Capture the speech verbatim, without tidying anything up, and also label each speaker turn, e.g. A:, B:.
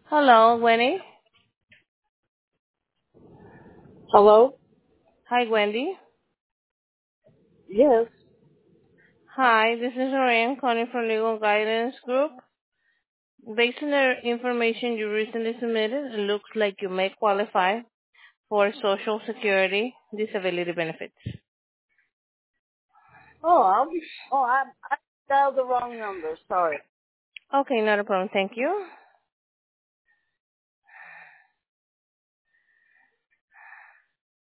A: Hello, Wendy.
B: Hello?
A: Hi, Wendy.
B: Yes.
A: Hi, this is Lorraine calling from Legal Guidance Group. Based on the information you recently submitted, it looks like you may qualify for Social Security disability benefits.
B: Oh, I'm, oh, I, I dialed the wrong number. Sorry.
A: Okay, not a problem. Thank you.